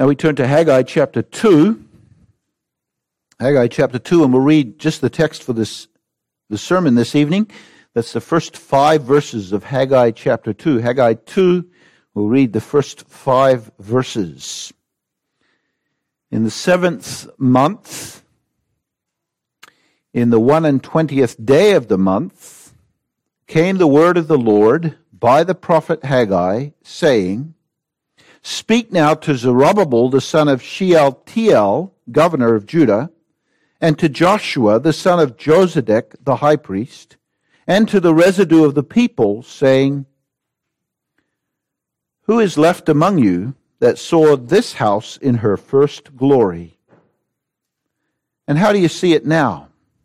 Now we turn to Haggai chapter 2. Haggai chapter 2, and we'll read just the text for the sermon this evening. That's the first 5 verses of Haggai chapter 2. Haggai 2, we'll read the first 5 verses. In the 7th month, in the 21st day of the month, came the word of the Lord by the prophet Haggai, saying, Speak now to Zerubbabel, the son of Shealtiel, governor of Judah, and to Joshua, the son of Josedek, the high priest, and to the residue of the people, saying, Who is left among you that saw this house in her first glory? And how do you see it now?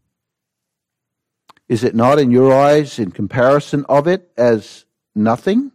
Is it not in your eyes in comparison of it as nothing?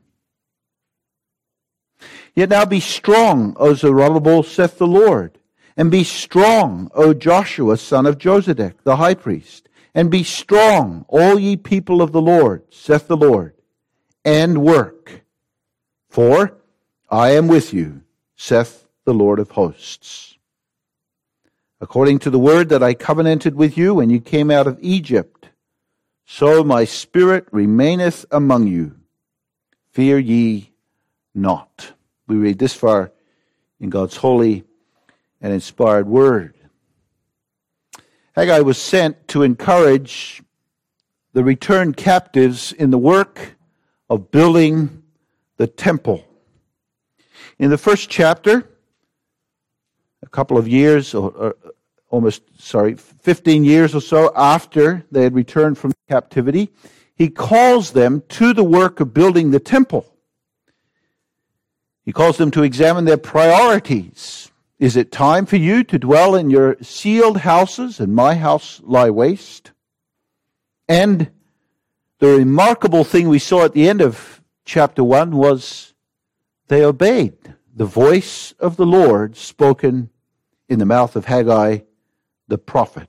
Yet now be strong, O Zerubbabel, saith the Lord, and be strong, O Joshua, son of Josedek, the high priest, and be strong, all ye people of the Lord, saith the Lord, and work. For I am with you, saith the Lord of hosts. According to the word that I covenanted with you when you came out of Egypt, so my spirit remaineth among you. Fear ye not. We read this far in God's holy and inspired word. Haggai was sent to encourage the returned captives in the work of building the temple. In the first chapter, a couple of years, 15 years or so after they had returned from captivity, he calls them to the work of building the temple. He calls them to examine their priorities. Is it time for you to dwell in your sealed houses and my house lie waste? And the remarkable thing we saw at the end of chapter 1 was they obeyed the voice of the Lord spoken in the mouth of Haggai the prophet.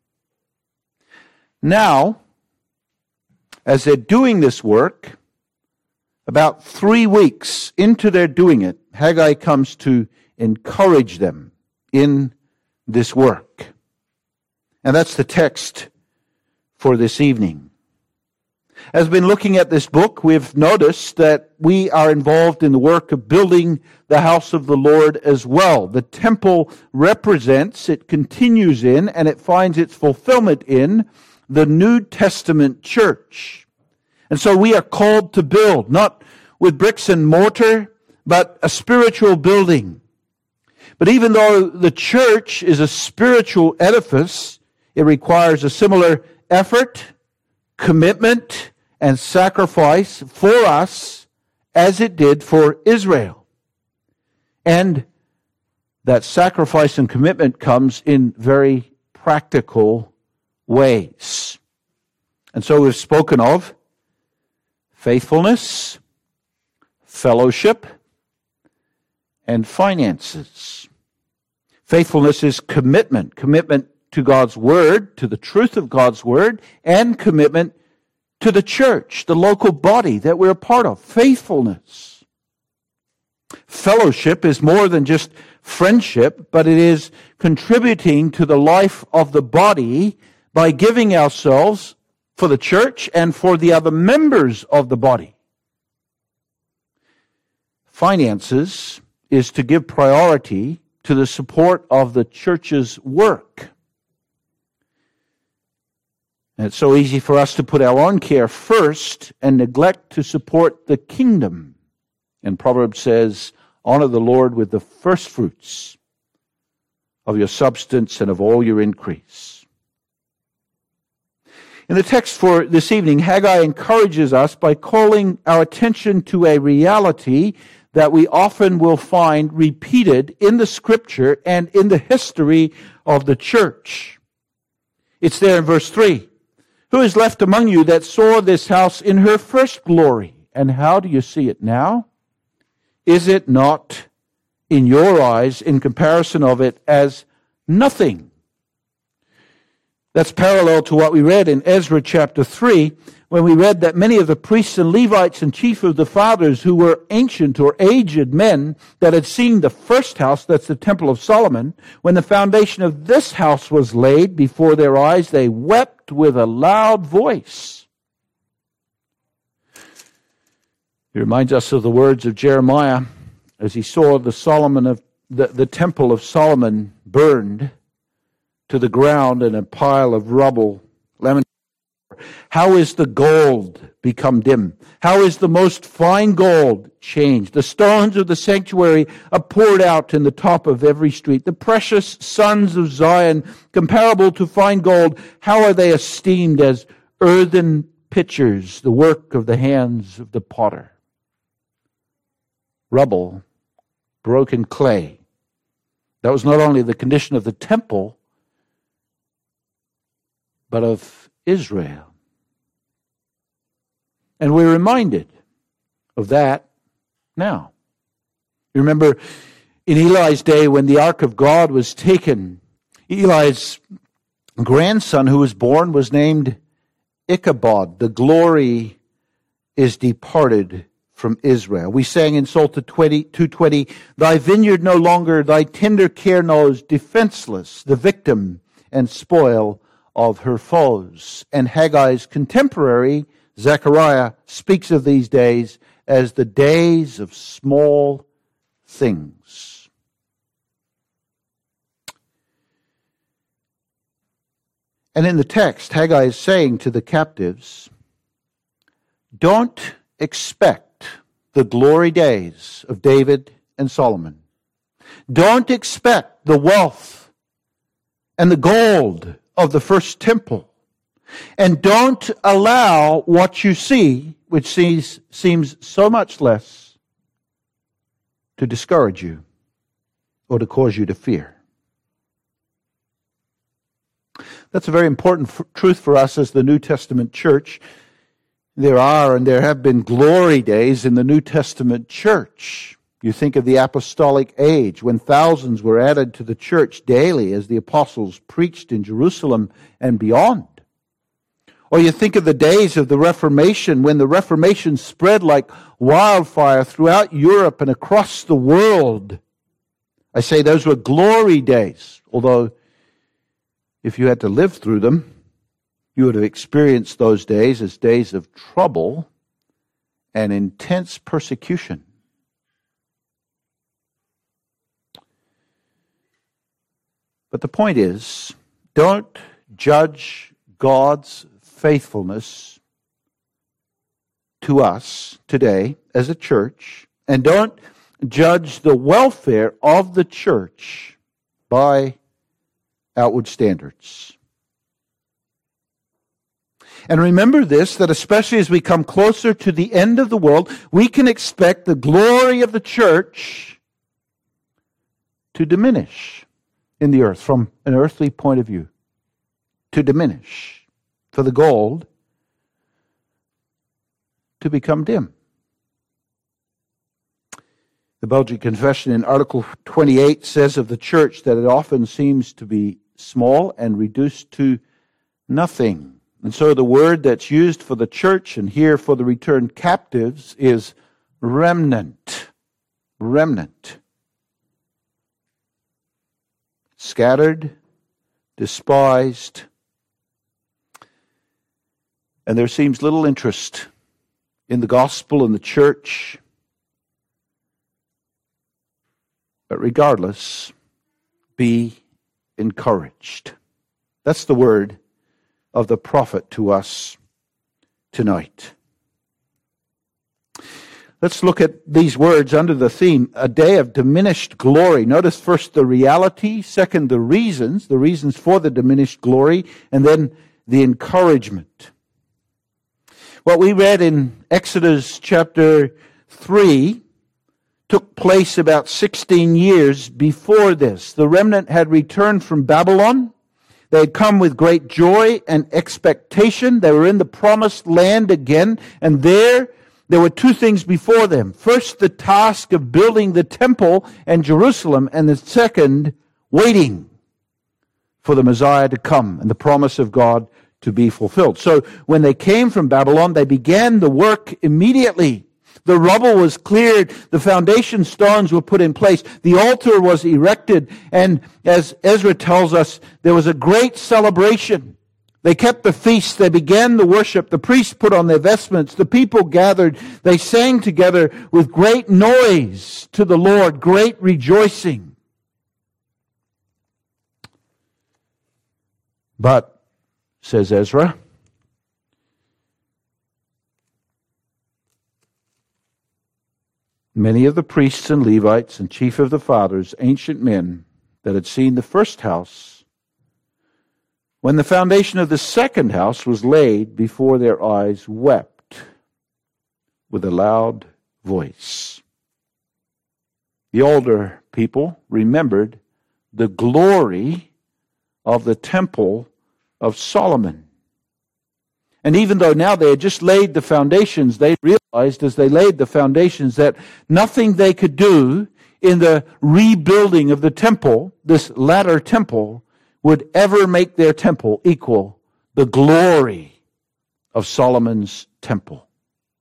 Now, as they're doing this work, about 3 weeks into their doing it, Haggai comes to encourage them in this work. And that's the text for this evening. As we've been looking at this book, we've noticed that we are involved in the work of building the house of the Lord as well. The temple represents, it continues in, and it finds its fulfillment in the New Testament church. And so we are called to build, not with bricks and mortar, but a spiritual building. But even though the church is a spiritual edifice, it requires a similar effort, commitment, and sacrifice for us as it did for Israel. And that sacrifice and commitment comes in very practical ways. And so we've spoken of faithfulness, fellowship, and finances. Faithfulness is commitment to God's Word, to the truth of God's Word, and commitment to the church, the local body that we're a part of. Faithfulness. Fellowship is more than just friendship, but it is contributing to the life of the body by giving ourselves for the church and for the other members of the body. Finances is to give priority to the support of the church's work. And it's so easy for us to put our own care first and neglect to support the kingdom. And Proverbs says, honor the Lord with the first fruits of your substance and of all your increase. In the text for this evening, Haggai encourages us by calling our attention to a reality that we often will find repeated in the Scripture and in the history of the church. It's there in verse 3. Who is left among you that saw this house in her first glory? And how do you see it now? Is it not in your eyes in comparison of it as nothing? That's parallel to what we read in Ezra chapter 3, when we read that many of the priests and Levites and chief of the fathers who were ancient or aged men that had seen the first house, that's the Temple of Solomon, when the foundation of this house was laid before their eyes, they wept with a loud voice. It reminds us of the words of Jeremiah as he saw the Temple of Solomon burned to the ground in a pile of rubble. How is the gold become dim? How is the most fine gold changed? The stones of the sanctuary are poured out in the top of every street. The precious sons of Zion, comparable to fine gold, how are they esteemed as earthen pitchers, the work of the hands of the potter? Rubble, broken clay. That was not only the condition of the temple, but of Israel. And we're reminded of that now. You remember in Eli's day when the ark of God was taken, Eli's grandson who was born was named Ichabod. The glory is departed from Israel. We sang in Psalm 220, thy vineyard no longer, thy tender care knows, defenseless, the victim and spoil of her foes. And Haggai's contemporary, Zechariah, speaks of these days as the days of small things. And in the text, Haggai is saying to the captives, don't expect the glory days of David and Solomon. Don't expect the wealth and the gold of the first temple. And don't allow what you see, which seems so much less, to discourage you or to cause you to fear. That's a very important truth for us as the New Testament church. There are and there have been glory days in the New Testament church. You think of the apostolic age when thousands were added to the church daily as the apostles preached in Jerusalem and beyond. Or you think of the days of the Reformation when the Reformation spread like wildfire throughout Europe and across the world. I say those were glory days, although if you had to live through them, you would have experienced those days as days of trouble and intense persecution. But the point is, don't judge God's faithfulness to us today as a church, and don't judge the welfare of the church by outward standards. And remember this, that especially as we come closer to the end of the world, we can expect the glory of the church to diminish in the earth from an earthly point of view. To diminish. For the gold to become dim. The Belgian Confession in Article 28 says of the church that it often seems to be small and reduced to nothing. And so the word that's used for the church and here for the returned captives is remnant. Remnant. Scattered, despised, and there seems little interest in the gospel and the church. But regardless, be encouraged. That's the word of the prophet to us tonight. Let's look at these words under the theme, a day of diminished glory. Notice first the reality, second the reasons for the diminished glory, and then the encouragement. What we read in Exodus chapter 3 took place about 16 years before this. The remnant had returned from Babylon. They had come with great joy and expectation. They were in the promised land again, and there were two things before them. First, the task of building the temple and Jerusalem, and the second, waiting for the Messiah to come and the promise of God to be fulfilled. So when they came from Babylon, they began the work immediately. The rubble was cleared. The foundation stones were put in place. The altar was erected. And as Ezra tells us, there was a great celebration. They kept the feast. They began the worship. The priests put on their vestments. The people gathered. They sang together with great noise to the Lord, great rejoicing. But, says Ezra, many of the priests and Levites and chief of the fathers, ancient men that had seen the first house, when the foundation of the second house was laid before their eyes, wept with a loud voice. The older people remembered the glory of the temple of Solomon. And even though now they had just laid the foundations, they realized as they laid the foundations that nothing they could do in the rebuilding of the temple, this latter temple, would ever make their temple equal the glory of Solomon's temple.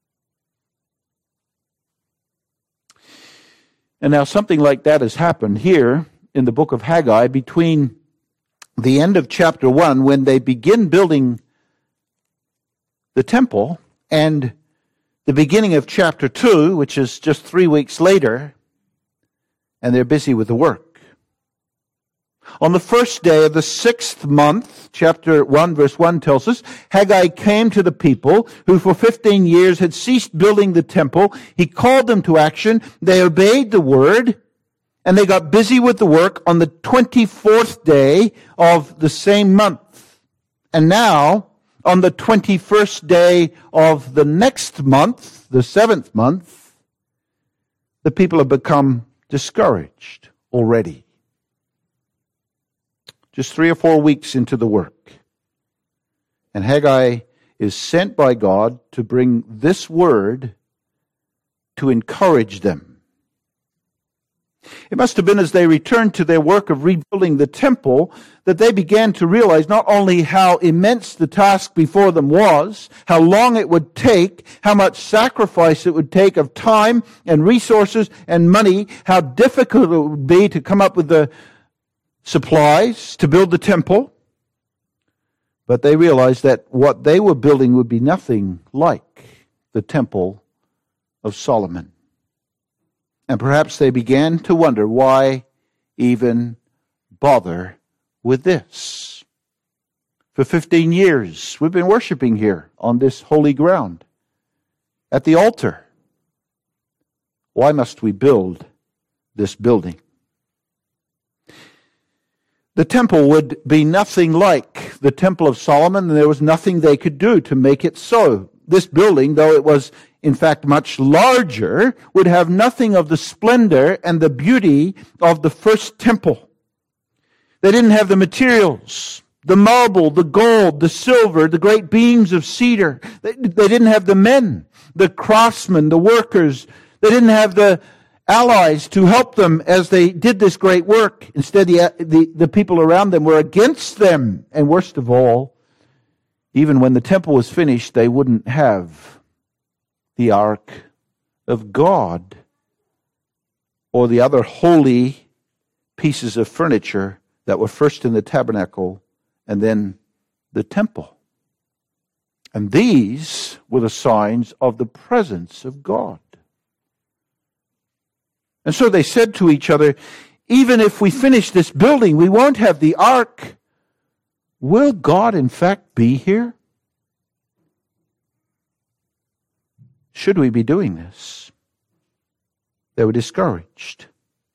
And now something like that has happened here in the book of Haggai between the end of chapter 1, when they begin building the temple, and the beginning of chapter 2, which is just 3 weeks later, and they're busy with the work. On the first day of the 6th month, chapter 1 verse 1 tells us, Haggai came to the people who for 15 years had ceased building the temple. He called them to action. They obeyed the word, and they got busy with the work on the 24th day of the same month. And now, on the 21st day of the next month, the 7th month, the people have become discouraged already. Just 3 or 4 weeks into the work. And Haggai is sent by God to bring this word to encourage them. It must have been as they returned to their work of rebuilding the temple that they began to realize not only how immense the task before them was, how long it would take, how much sacrifice it would take of time and resources and money, how difficult it would be to come up with the supplies to build the temple, but they realized that what they were building would be nothing like the temple of Solomon. And perhaps they began to wonder, why even bother with this? For 15 years, we've been worshiping here on this holy ground, at the altar. Why must we build this building? The temple would be nothing like the temple of Solomon, and there was nothing they could do to make it so. This building, though it was in fact much larger, would have nothing of the splendor and the beauty of the first temple. They didn't have the materials, the marble, the gold, the silver, the great beams of cedar. They didn't have the men, the craftsmen, the workers. They didn't have the allies to help them as they did this great work. Instead, the people around them were against them. And worst of all, even when the temple was finished, they wouldn't have the Ark of God or the other holy pieces of furniture that were first in the tabernacle and then the temple. And these were the signs of the presence of God. And so they said to each other, even if we finish this building, we won't have the ark. Will God in fact be here? Should we be doing this? They were discouraged.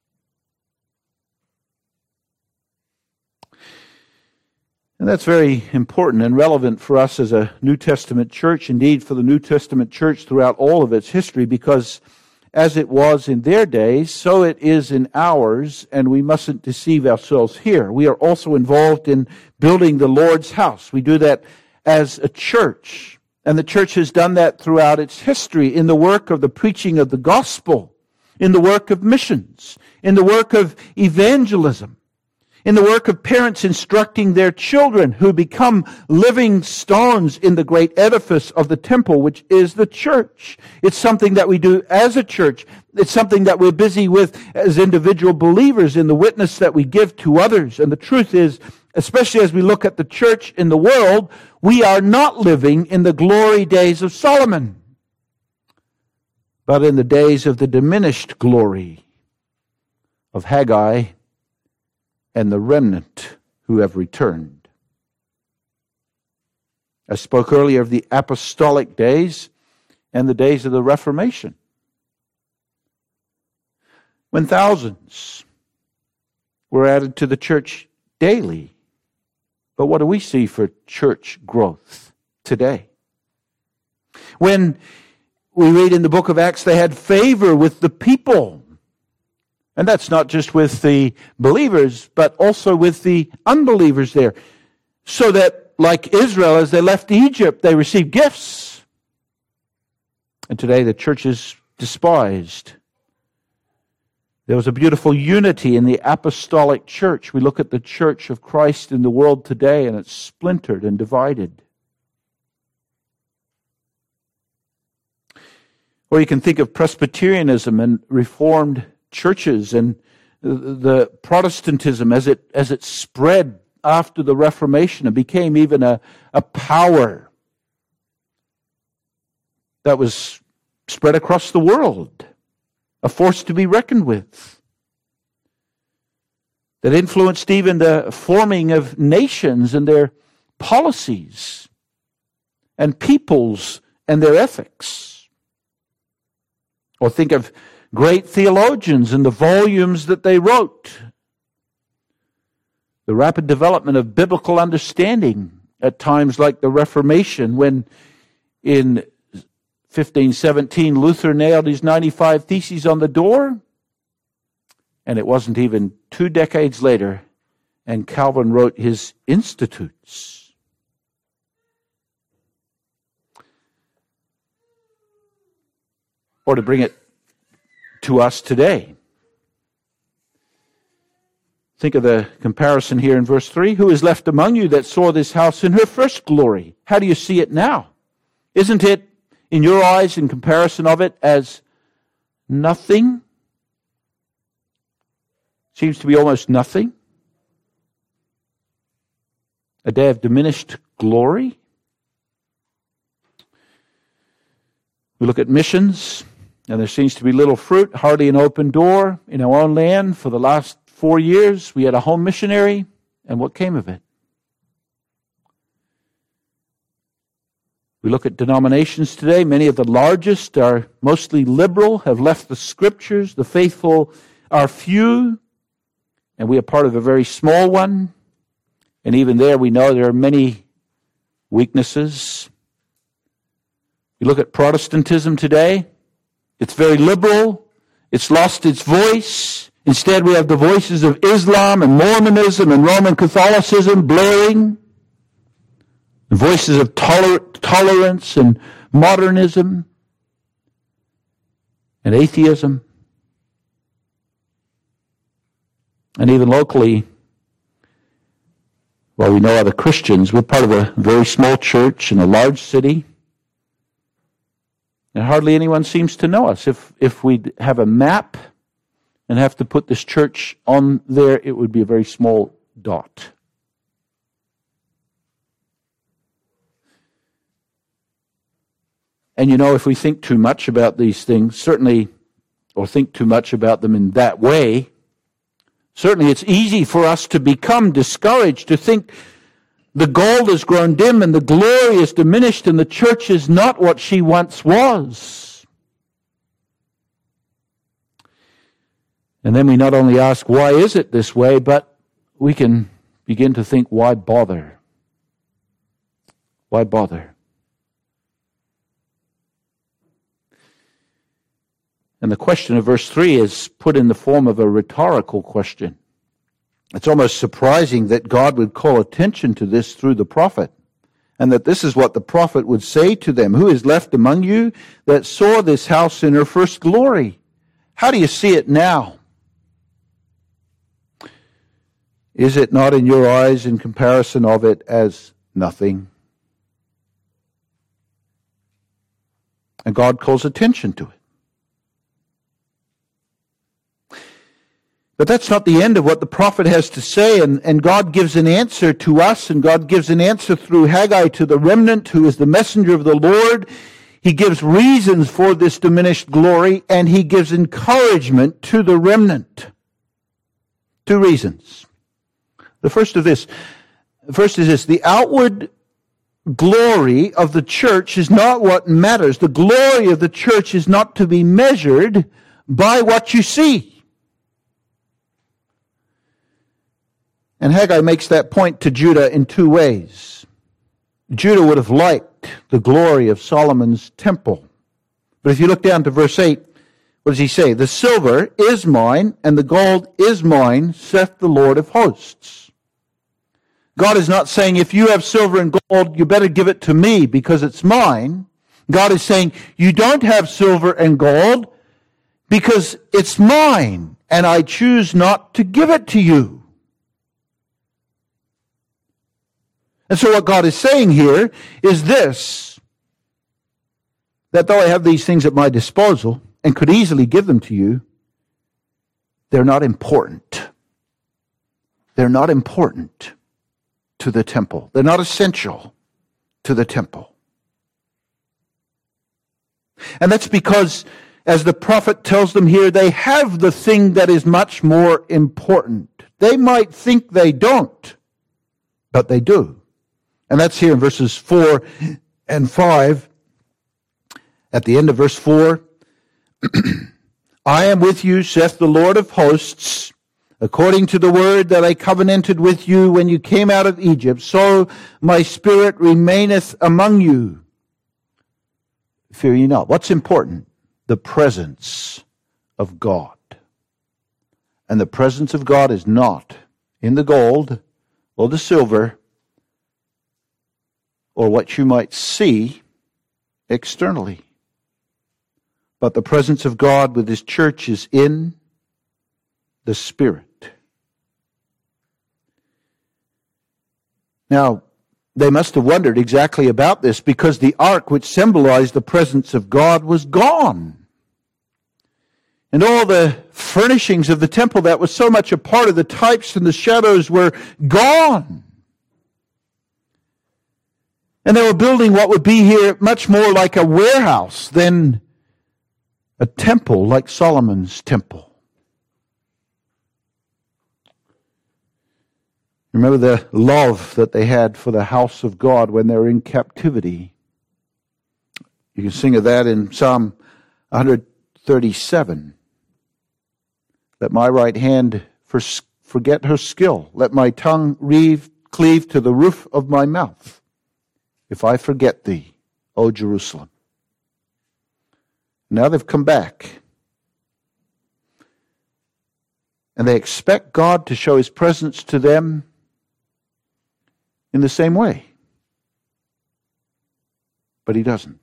And that's very important and relevant for us as a New Testament church, indeed for the New Testament church throughout all of its history, because as it was in their days, so it is in ours, and we mustn't deceive ourselves here. We are also involved in building the Lord's house. We do that as a church, and the church has done that throughout its history in the work of the preaching of the gospel, in the work of missions, in the work of evangelism, in the work of parents instructing their children who become living stones in the great edifice of the temple, which is the church. It's something that we do as a church. It's something that we're busy with as individual believers in the witness that we give to others. And the truth is, especially as we look at the church in the world, we are not living in the glory days of Solomon, but in the days of the diminished glory of Haggai and the remnant who have returned. I spoke earlier of the apostolic days and the days of the Reformation, when thousands were added to the church daily. But what do we see for church growth today? When we read in the book of Acts, they had favor with the people. And that's not just with the believers, but also with the unbelievers there. So that, like Israel, as they left Egypt, they received gifts. And today the church is despised. There was a beautiful unity in the apostolic church. We look at the church of Christ in the world today, and it's splintered and divided. Or you can think of Presbyterianism and Reformed churches and the Protestantism as it spread after the Reformation and became even a power that was spread across the world, a force to be reckoned with, that influenced even the forming of nations and their policies and peoples and their ethics. Or think of great theologians and the volumes that they wrote. The rapid development of biblical understanding at times like the Reformation, when in 1517 Luther nailed his 95 Theses on the door, and it wasn't even 2 decades later, and Calvin wrote his Institutes. Or to bring it to us today. Think of the comparison here in verse 3. Who is left among you that saw this house in her first glory? How do you see it now? Isn't it, in your eyes, in comparison of it, as nothing? Seems to be almost nothing. A day of diminished glory. We look at missions, and there seems to be little fruit, hardly an open door in our own land. For the last 4 years, we had a home missionary, and what came of it? We look at denominations today. Many of the largest are mostly liberal, have left the Scriptures. The faithful are few, and we are part of a very small one. And even there, we know there are many weaknesses. We look at Protestantism today. It's very liberal. It's lost its voice. Instead, we have the voices of Islam and Mormonism and Roman Catholicism blaring. The voices of tolerance and modernism and atheism. And even locally, well, we know other Christians. We're part of a very small church in a large city. And hardly anyone seems to know us. If we have a map and have to put this church on there, it would be a very small dot. And you know, if we think too much about these things, certainly, or think too much about them in that way, certainly it's easy for us to become discouraged, to think the gold has grown dim and the glory is diminished and the church is not what she once was. And then we not only ask, why is it this way, but we can begin to think, why bother? Why bother? And the question of verse 3 is put in the form of a rhetorical question. It's almost surprising that God would call attention to this through the prophet, and that this is what the prophet would say to them. Who is left among you that saw this house in her first glory? How do you see it now? Is it not in your eyes in comparison of it as nothing? And God calls attention to it. But that's not the end of what the prophet has to say, and God gives an answer to us, and God gives an answer through Haggai to the remnant who is the messenger of the Lord. He gives reasons for this diminished glory, and he gives encouragement to the remnant. 2 reasons. The first is this: the outward glory of the church is not what matters. The glory of the church is not to be measured by what you see. And Haggai makes that point to Judah in 2 ways. Judah would have liked the glory of Solomon's temple. But if you look down to verse 8, what does he say? The silver is mine, and the gold is mine, saith the Lord of hosts. God is not saying, if you have silver and gold, you better give it to me because it's mine. God is saying, you don't have silver and gold because it's mine, and I choose not to give it to you. And so what God is saying here is this, that though I have these things at my disposal and could easily give them to you, they're not important. They're not important to the temple. They're not essential to the temple. And that's because, as the prophet tells them here, they have the thing that is much more important. They might think they don't, but they do. And that's here in verses 4 and 5. At the end of verse 4, I am with you, saith the Lord of hosts, according to the word that I covenanted with you when you came out of Egypt, so my spirit remaineth among you. Fear ye not. What's important? The presence of God. And the presence of God is not in the gold or the silver or what you might see externally. But the presence of God with His church is in the Spirit. Now, they must have wondered exactly about this because the ark, which symbolized the presence of God, was gone. And all the furnishings of the temple that was so much a part of the types and the shadows were gone. And they were building what would be here much more like a warehouse than a temple like Solomon's temple. Remember the love that they had for the house of God when they were in captivity. You can sing of that in Psalm 137. Let my right hand forget her skill. Let my tongue cleave to the roof of my mouth. If I forget thee, O Jerusalem. Now they've come back. And they expect God to show His presence to them in the same way. But He doesn't.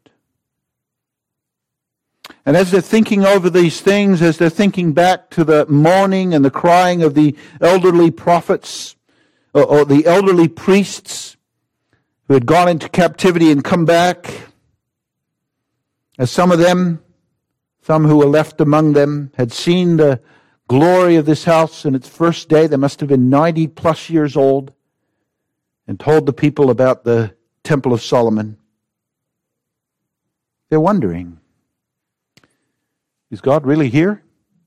And as they're thinking over these things, as they're thinking back to the mourning and the crying of the elderly prophets, or the elderly priests who had gone into captivity and come back, as some of them, some who were left among them, had seen the glory of this house in its first day, they must have been 90 plus years old, and told the people about the Temple of Solomon. They're wondering, is God really here?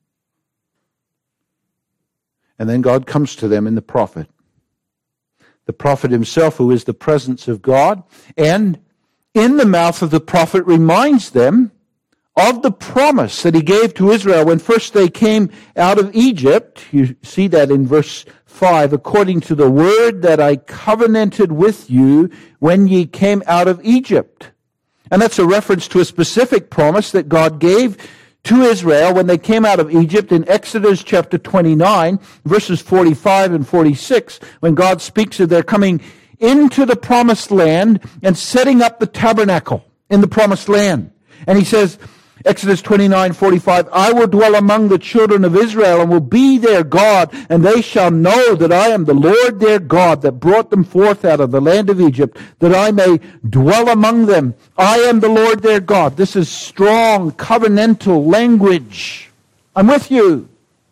And then God comes to them in the prophet. The prophet himself, who is the presence of God, and in the mouth of the prophet reminds them of the promise that he gave to Israel when first they came out of Egypt. You see that in verse 5, according to the word that I covenanted with you when ye came out of Egypt. And that's a reference to a specific promise that God gave to Israel when they came out of Egypt in Exodus chapter 29, verses 45 and 46, when God speaks of their coming into the promised land and setting up the tabernacle in the promised land. And he says, Exodus 29:45, I will dwell among the children of Israel and will be their God, and they shall know that I am the Lord their God that brought them forth out of the land of Egypt, that I may dwell among them. I am the Lord their God. This is strong covenantal language. I'm with you.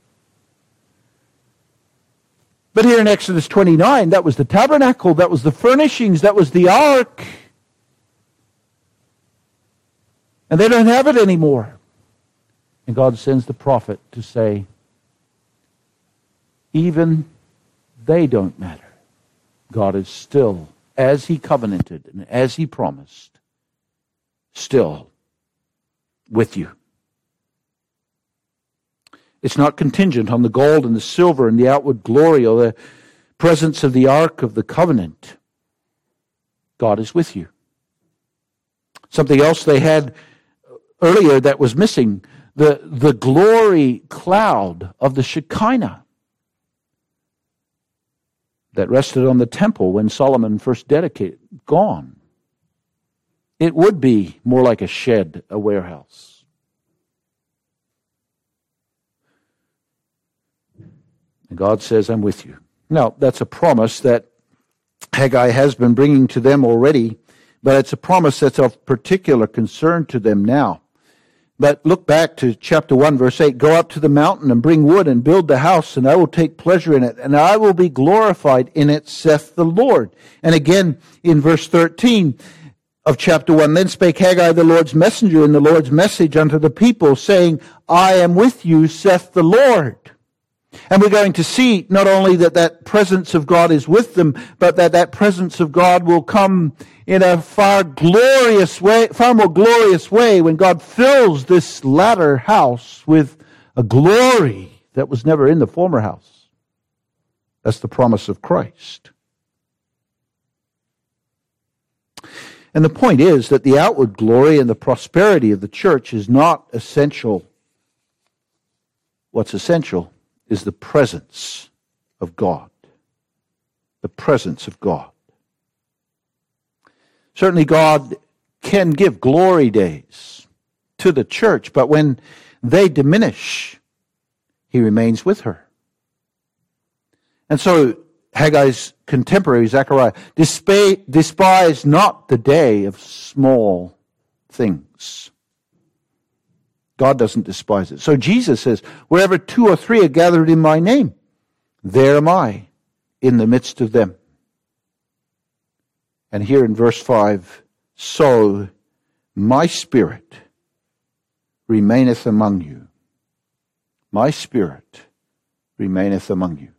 But here in Exodus 29, that was the tabernacle, that was the furnishings, that was the ark. And they don't have it anymore. And God sends the prophet to say, even they don't matter. God is still, as He covenanted and as He promised, still with you. It's not contingent on the gold and the silver and the outward glory or the presence of the ark of the covenant. God is with you. Something else they had earlier that was missing, the glory cloud of the Shekinah that rested on the temple when Solomon first dedicated, gone. It would be more like a shed, a warehouse. And God says, I'm with you. Now, that's a promise that Haggai has been bringing to them already, but it's a promise that's of particular concern to them now. But look back to chapter 1, verse 8. Go up to the mountain and bring wood and build the house, and I will take pleasure in it, and I will be glorified in it, saith the Lord. And again, in verse 13 of chapter 1, then spake Haggai the Lord's messenger in the Lord's message unto the people, saying, I am with you, saith the Lord. And we're going to see not only that presence of God is with them, but that presence of God will come in a far more glorious way when God fills this latter house with a glory that was never in the former house. That's the promise of Christ. And the point is that the outward glory and the prosperity of the church is not essential. What's essential is the presence of God. The presence of God. Certainly God can give glory days to the church, but when they diminish, He remains with her. And so Haggai's contemporary, Zechariah, despise not the day of small things. God doesn't despise it. So Jesus says, wherever 2 or 3 are gathered in my name, there am I in the midst of them. And here in verse 5, so my spirit remaineth among you. My spirit remaineth among you.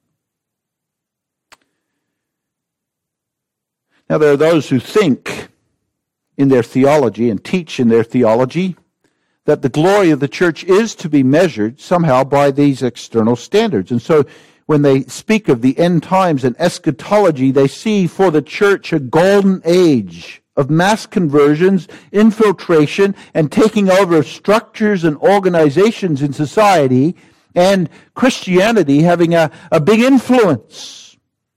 Now there are those who think in their theology and teach in their theology that the glory of the church is to be measured somehow by these external standards. And so when they speak of the end times and eschatology, they see for the church a golden age of mass conversions, infiltration, and taking over structures and organizations in society, and Christianity having a big influence.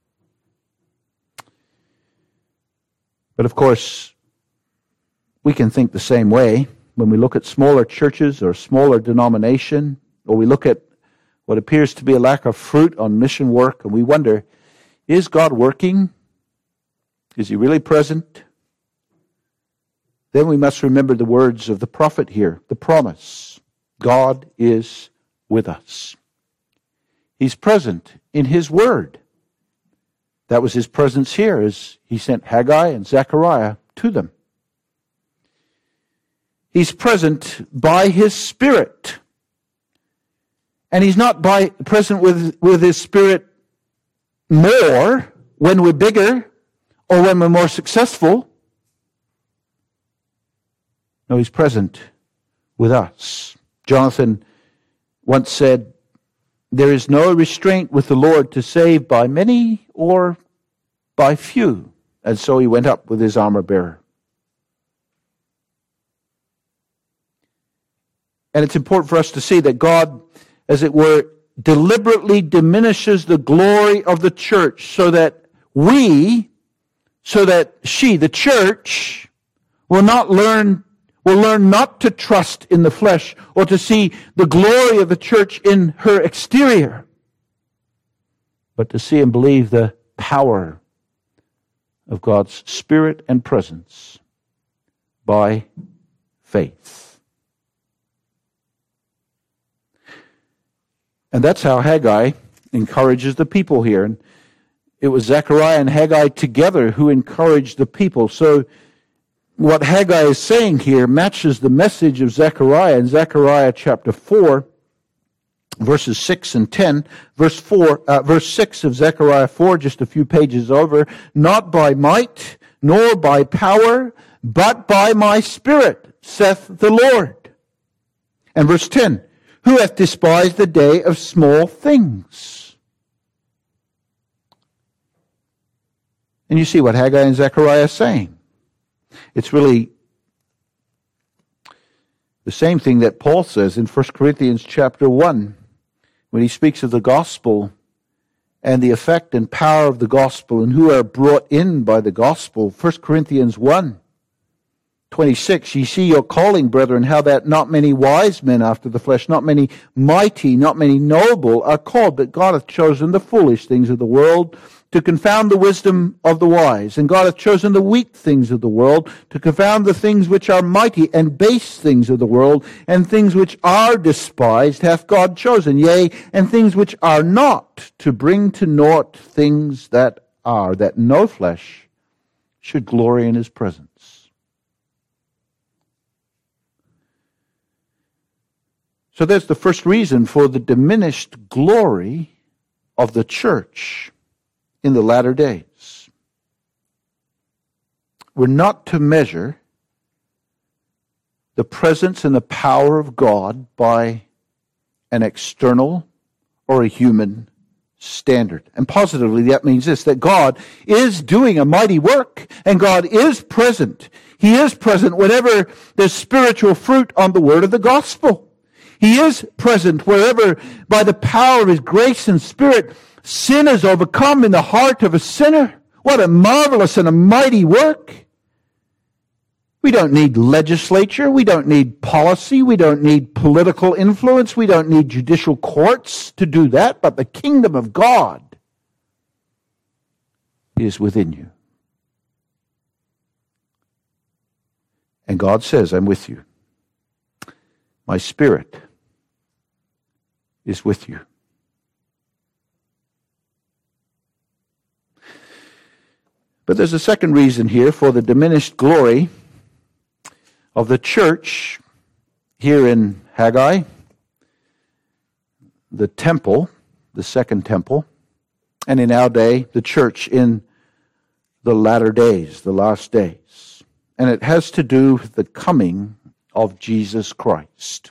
But of course, we can think the same way when we look at smaller churches or smaller denomination, or we look at what appears to be a lack of fruit on mission work, and we wonder, is God working? Is He really present? Then we must remember the words of the prophet here, the promise. God is with us. He's present in His word. That was His presence here as He sent Haggai and Zechariah to them. He's present by His Spirit. And He's not present with His Spirit more when we're bigger or when we're more successful. No, He's present with us. Jonathan once said, there is no restraint with the Lord to save by many or by few. And so he went up with his armor bearer. And it's important for us to see that God, as it were, deliberately diminishes the glory of the church so that she, the church, will will learn not to trust in the flesh or to see the glory of the church in her exterior, but to see and believe the power of God's Spirit and presence by faith. And that's how Haggai encourages the people here. And it was Zechariah and Haggai together who encouraged the people. So what Haggai is saying here matches the message of Zechariah in Zechariah chapter 4, verses 6 and 10. Verse 6 of Zechariah 4, just a few pages over. Not by might, nor by power, but by my Spirit, saith the Lord. And verse 10, who hath despised the day of small things? And you see what Haggai and Zechariah are saying. It's really the same thing that Paul says in 1 Corinthians chapter 1, when he speaks of the gospel and the effect and power of the gospel and who are brought in by the gospel. 1 Corinthians 1:26, ye see your calling, brethren, how that not many wise men after the flesh, not many mighty, not many noble are called, but God hath chosen the foolish things of the world to confound the wisdom of the wise. And God hath chosen the weak things of the world to confound the things which are mighty, and base things of the world, and things which are despised hath God chosen, yea, and things which are not, to bring to naught things that are, that no flesh should glory in his presence. So there's the first reason for the diminished glory of the church in the latter days. We're not to measure the presence and the power of God by an external or a human standard. And positively, that means this, that God is doing a mighty work, and God is present. He is present whenever there's spiritual fruit on the word of the gospel. He is present wherever, by the power of his grace and Spirit, sin is overcome in the heart of a sinner. What a marvelous and a mighty work. We don't need legislature. We don't need policy. We don't need political influence. We don't need judicial courts to do that. But the kingdom of God is within you. And God says, I'm with you. My Spirit is with you. But there's a second reason here for the diminished glory of the church here in Haggai, the temple, the second temple, and in our day, the church in the latter days, the last days. And it has to do with the coming of Jesus Christ.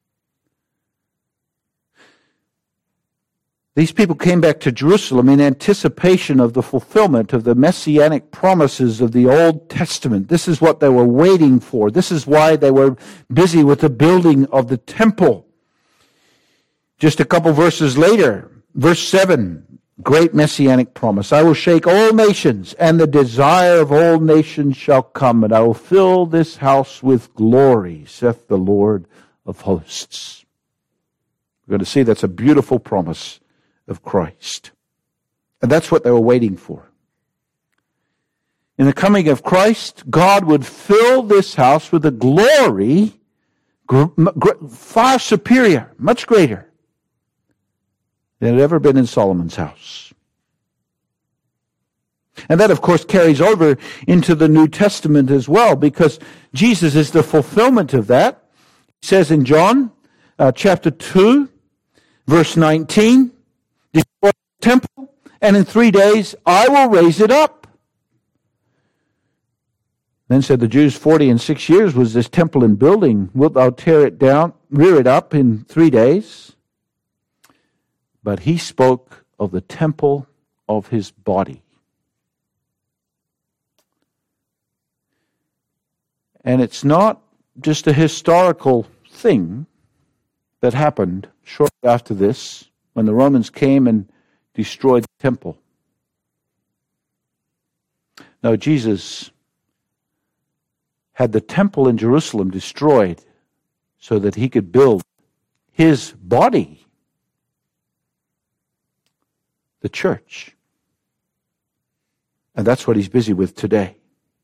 These people came back to Jerusalem in anticipation of the fulfillment of the messianic promises of the Old Testament. This is what they were waiting for. This is why they were busy with the building of the temple. Just a couple verses later, verse 7, great messianic promise. I will shake all nations, and the desire of all nations shall come, and I will fill this house with glory, saith the Lord of hosts. We're going to see that's a beautiful promise of Christ. And that's what they were waiting for. In the coming of Christ, God would fill this house with a glory far superior, much greater than had ever been in Solomon's house. And that, of course, carries over into the New Testament as well, because Jesus is the fulfillment of that. He says in John chapter 2, verse 19, destroy the temple, and in 3 days I will raise it up. Then said the Jews, 46 years was this temple in building. Wilt thou tear it down, rear it up in 3 days? But he spoke of the temple of his body. And it's not just a historical thing that happened shortly after this, when the Romans came and destroyed the temple. No, Jesus had the temple in Jerusalem destroyed so that he could build his body, the church. And that's what he's busy with today.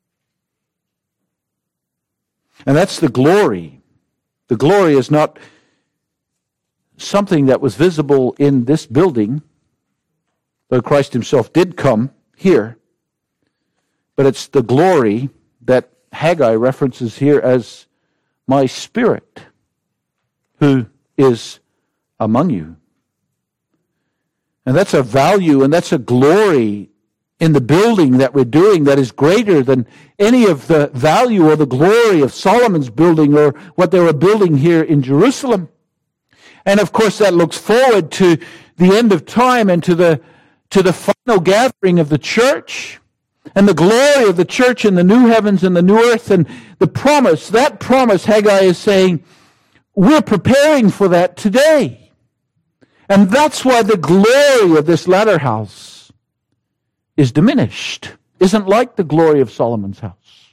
And that's the glory. The glory is not something that was visible in this building, though Christ himself did come here. But it's the glory that Haggai references here as my Spirit who is among you. And that's a value and that's a glory in the building that we're doing that is greater than any of the value or the glory of Solomon's building or what they were building here in Jerusalem. And of course that looks forward to the end of time and to the final gathering of the church and the glory of the church in the new heavens and the new earth and the promise. That promise, Haggai is saying, we're preparing for that today. And that's why the glory of this latter house is diminished, isn't like the glory of Solomon's house.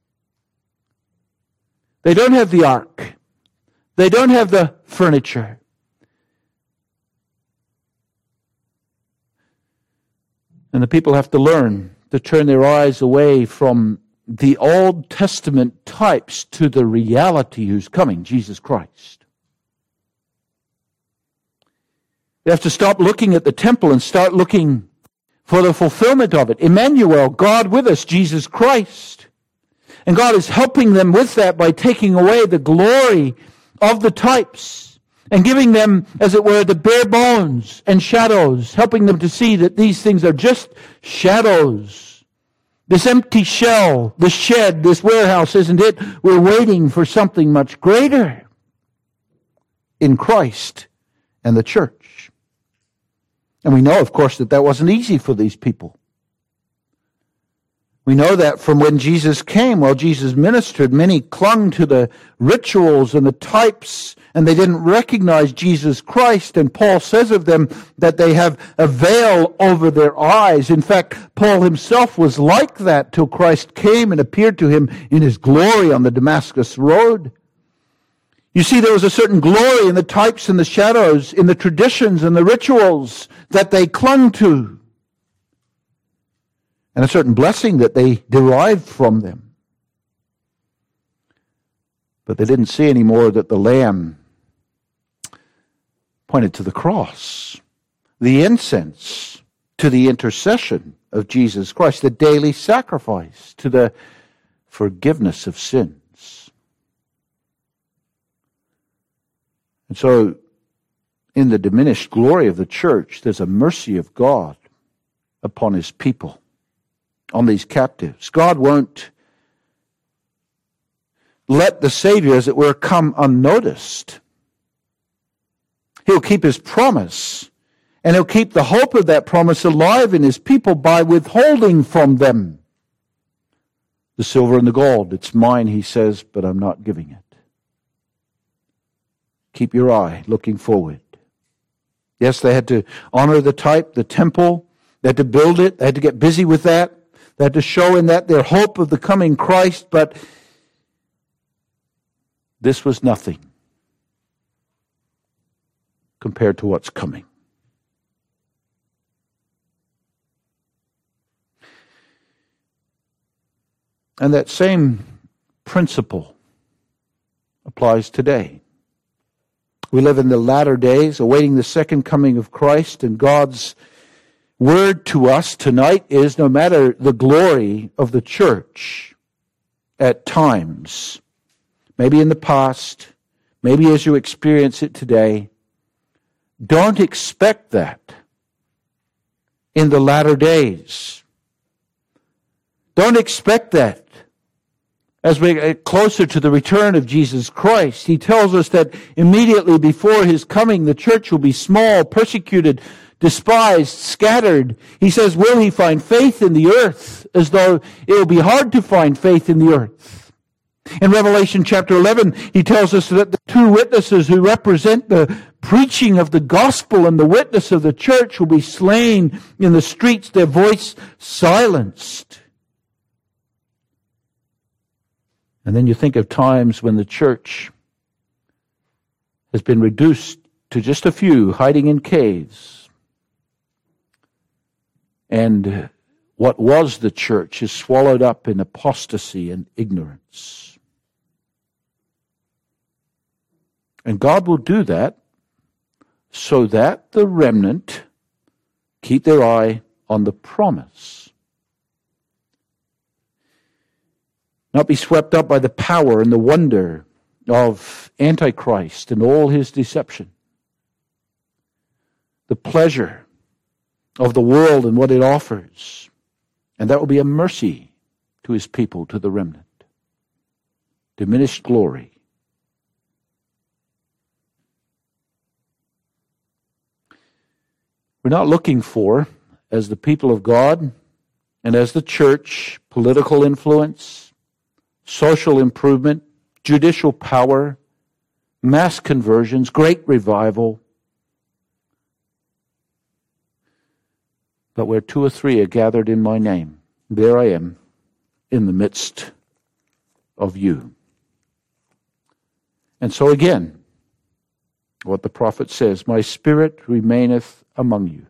They don't have the ark. They don't have the furniture. And the people have to learn to turn their eyes away from the Old Testament types to the reality who's coming, Jesus Christ. They have to stop looking at the temple and start looking for the fulfillment of it. Emmanuel, God with us, Jesus Christ. And God is helping them with that by taking away the glory of the types and giving them, as it were, the bare bones and shadows, helping them to see that these things are just shadows. This empty shell, this shed, this warehouse, isn't it? We're waiting for something much greater in Christ and the church. And we know, of course, that that wasn't easy for these people. We know that from when Jesus came, while Jesus ministered, many clung to the rituals and the types, and they didn't recognize Jesus Christ. And Paul says of them that they have a veil over their eyes. In fact, Paul himself was like that till Christ came and appeared to him in his glory on the Damascus road. You see, there was a certain glory in the types and the shadows, in the traditions and the rituals that they clung to, and a certain blessing that they derived from them. But they didn't see anymore that the Lamb pointed to the cross, the incense to the intercession of Jesus Christ, the daily sacrifice to the forgiveness of sins. And so, in the diminished glory of the church, there's a mercy of God upon his people, on these captives. God won't let the Savior, as it were, come unnoticed. He'll keep his promise, and he'll keep the hope of that promise alive in his people by withholding from them the silver and the gold. It's mine, he says, but I'm not giving it. Keep your eye looking forward. Yes, they had to honor the type, the temple. They had to build it. They had to get busy with that. They had to show in that their hope of the coming Christ, but this was nothing compared to what's coming. And that same principle applies today. We live in the latter days, awaiting the second coming of Christ, and God's word to us tonight is, no matter the glory of the church at times, maybe in the past, maybe as you experience it today, don't expect that in the latter days. Don't expect that. As we get closer to the return of Jesus Christ, he tells us that immediately before his coming, the church will be small, persecuted, despised, scattered. He says, will he find faith in the earth? As though it will be hard to find faith in the earth. In Revelation chapter 11, he tells us that the two witnesses who represent the preaching of the gospel and the witness of the church will be slain in the streets, their voice silenced. And then you think of times when the church has been reduced to just a few hiding in caves. And what was the church is swallowed up in apostasy and ignorance. And God will do that so that the remnant keep their eye on the promise. Not be swept up by the power and the wonder of Antichrist and all his deception. The pleasure of the world and what it offers. And that will be a mercy to his people, to the remnant. Diminished glory. We're not looking for, as the people of God and as the church, political influence, social improvement, judicial power, mass conversions, great revival. But where two or three are gathered in my name, there I am in the midst of you. And so again, what the prophet says, my spirit remaineth among you.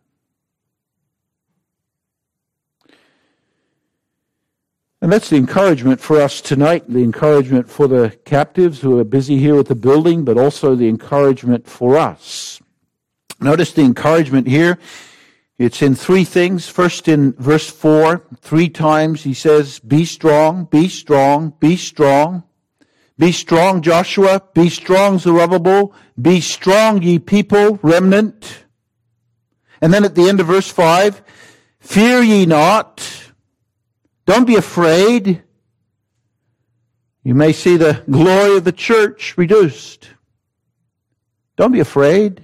And that's the encouragement for us tonight, the encouragement for the captives who are busy here at the building, but also the encouragement for us. Notice the encouragement here. It's in three things. First, in verse 4, 3 times he says, be strong, be strong, be strong. Be strong, Joshua. Be strong, Zerubbabel. Be strong, ye people, remnant. And then at the end of verse 5, fear ye not. Don't be afraid. You may see the glory of the church reduced. Don't be afraid.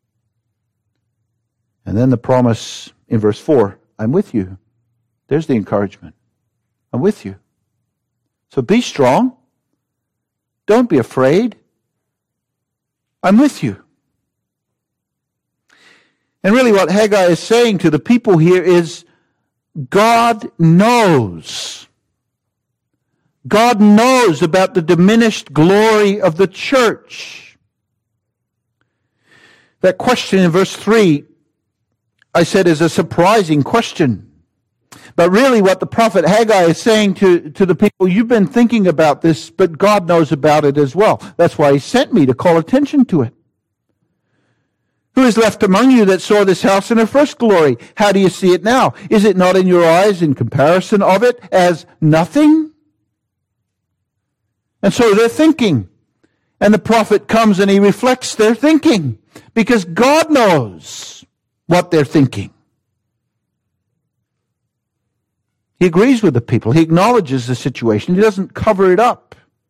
And then the promise in verse 4, I'm with you. There's the encouragement. I'm with you. So be strong. Don't be afraid. I'm with you. And really what Haggai is saying to the people here is, God knows. God knows about the diminished glory of the church. That question in verse 3, I said, is a surprising question. But really what the prophet Haggai is saying to the people, you've been thinking about this, but God knows about it as well. That's why he sent me to call attention to it. Who is left among you that saw this house in her first glory? How do you see it now? Is it not in your eyes in comparison of it as nothing? And so they're thinking. And the prophet comes and he reflects their thinking. Because God knows what they're thinking. He agrees with the people. He acknowledges the situation. He doesn't cover it up.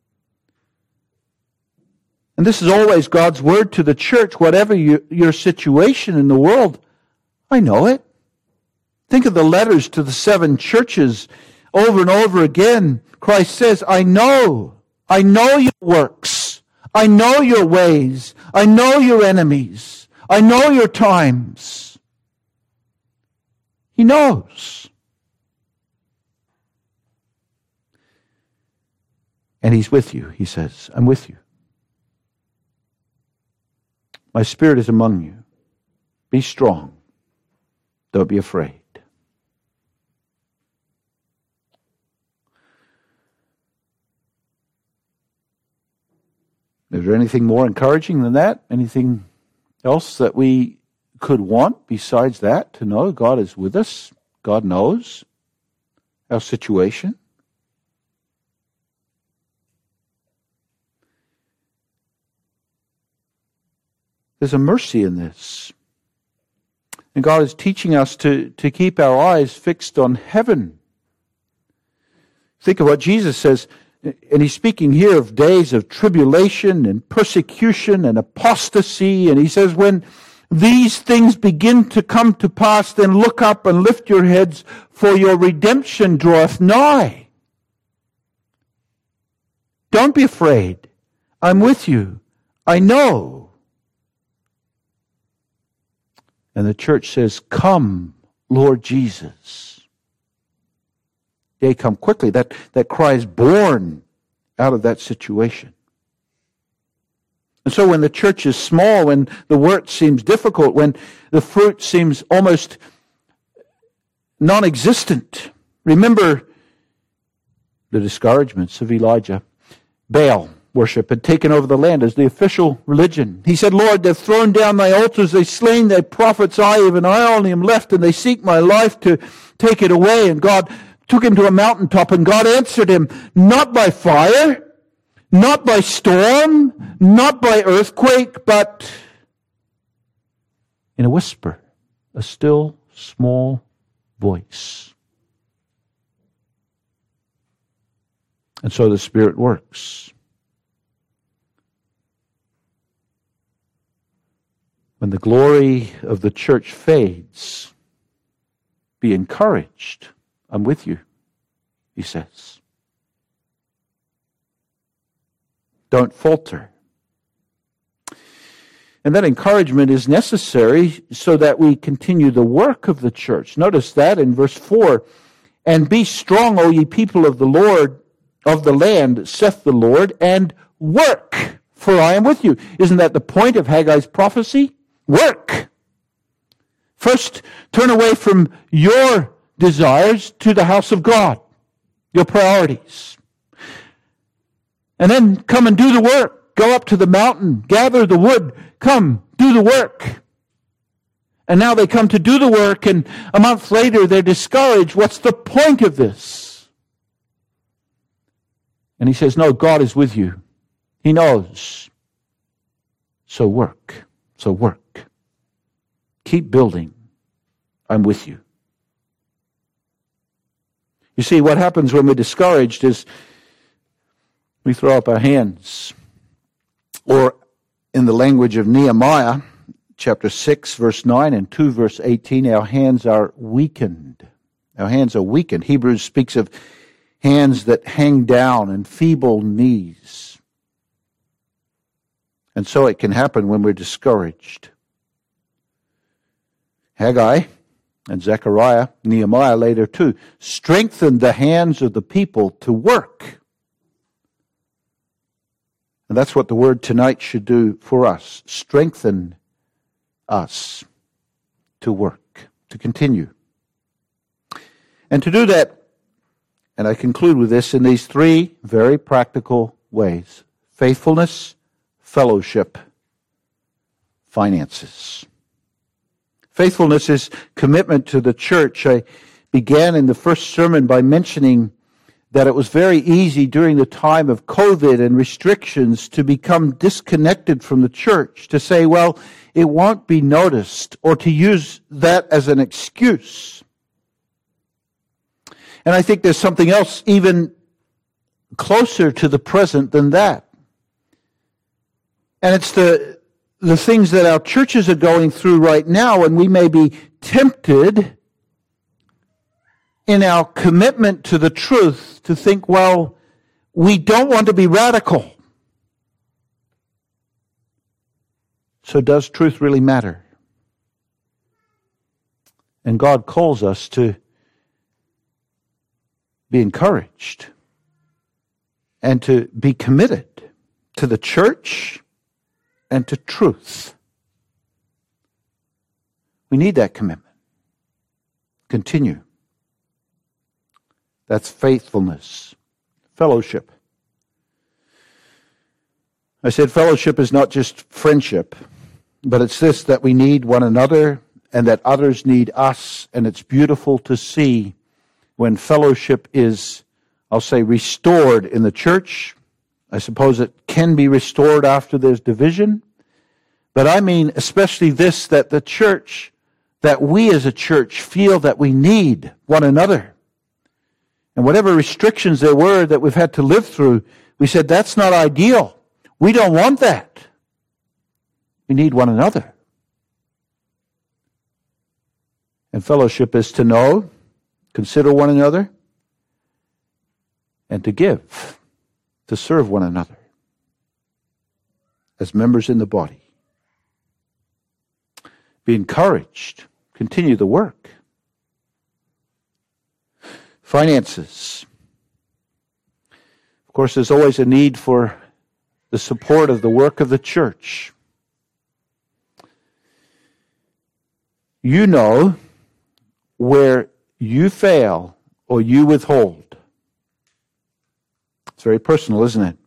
And this is always God's word to the church, whatever your situation in the world. I know it. Think of the letters to the 7 churches over and over again. Christ says, I know your works. I know your ways. I know your enemies. I know your times. He knows. And he's with you, he says. I'm with you. My spirit is among you. Be strong. Don't be afraid. Is there anything more encouraging than that? Anything else that we could want besides that? To know God is with us. God knows our situation. There's a mercy in this. And God is teaching us to keep our eyes fixed on heaven. Think of what Jesus says, and he's speaking here of days of tribulation and persecution and apostasy, and he says, when these things begin to come to pass, then look up and lift your heads, for your redemption draweth nigh. Don't be afraid. I'm with you. I know. And the church says, come, Lord Jesus. Yea, come quickly. That cry is born out of that situation. And so when the church is small, when the work seems difficult, when the fruit seems almost non-existent, remember the discouragements of Elijah. Baal worship had taken over the land as the official religion. He said, Lord, they've thrown down thy altars, they've slain thy prophets, I only am left, and they seek my life to take it away. And God took him to a mountaintop, and God answered him, not by fire, not by storm, not by earthquake, but in a whisper, a still small voice. And so the Spirit works. When the glory of the church fades, be encouraged. I'm with you, he says. Don't falter. And that encouragement is necessary so that we continue the work of the church. Notice that in verse 4. And be strong, O ye people of the Lord, of the land, saith the Lord, and work, for I am with you. Isn't that the point of Haggai's prophecy? Work. First, turn away from your desires to the house of God, your priorities. And then come and do the work. Go up to the mountain, gather the wood, come, do the work. And now they come to do the work, and a month later they're discouraged. What's the point of this? And he says, no, God is with you. He knows. So work. So work. Keep building. I'm with you. You see, what happens when we're discouraged is we throw up our hands. Or in the language of Nehemiah, chapter 6, verse 9, and 2, verse 18, our hands are weakened. Our hands are weakened. Hebrews speaks of hands that hang down and feeble knees. And so it can happen when we're discouraged. Haggai and Zechariah, Nehemiah later too, strengthened the hands of the people to work. And that's what the word tonight should do for us. Strengthen us to work, to continue. And to do that, and I conclude with this in these three very practical ways: faithfulness, fellowship, finances. Faithfulness is commitment to the church. I began in the first sermon by mentioning that it was very easy during the time of COVID and restrictions to become disconnected from the church, to say, well, it won't be noticed, or to use that as an excuse. And I think there's something else even closer to the present than that. And it's the things that our churches are going through right now, and we may be tempted in our commitment to the truth to think, well, we don't want to be radical. So does truth really matter? And God calls us to be encouraged and to be committed to the church and to truth. We need that commitment. Continue. That's faithfulness. Fellowship. I said fellowship is not just friendship, but it's this, that we need one another and that others need us. And it's beautiful to see when fellowship is, I'll say, restored in the church. I suppose it can be restored after there's division. But I mean especially this, that the church, that we as a church feel that we need one another. And whatever restrictions there were that we've had to live through, we said that's not ideal. We don't want that. We need one another. And fellowship is to know, consider one another, and to give, to serve one another as members in the body. Be encouraged. Continue the work. Finances. Of course, there's always a need for the support of the work of the church. You know where you fail or you withhold. It's very personal, isn't it?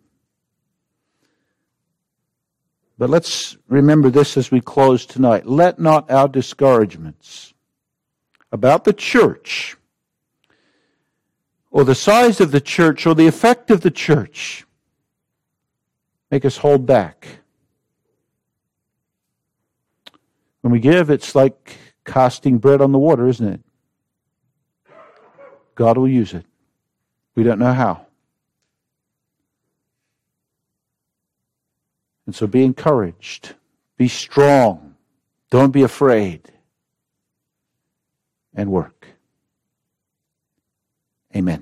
But let's remember this as we close tonight. Let not our discouragements about the church, or the size of the church, or the effect of the church, make us hold back. When we give, it's like casting bread on the water, isn't it? God will use it. We don't know how. And so be encouraged. Be strong. Don't be afraid. And work. Amen.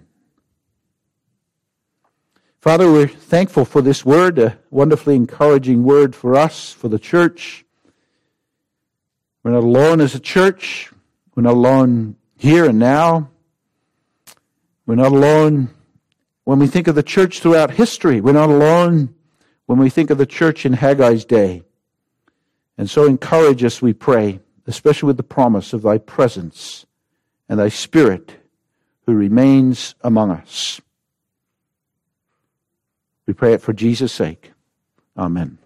Father, we're thankful for this word, a wonderfully encouraging word for us, for the church. We're not alone as a church. We're not alone here and now. We're not alone when we think of the church throughout history. We're not alone when we think of the church in Haggai's day. And so encourage us, we pray, especially with the promise of thy presence and thy Spirit who remains among us. We pray it for Jesus' sake. Amen.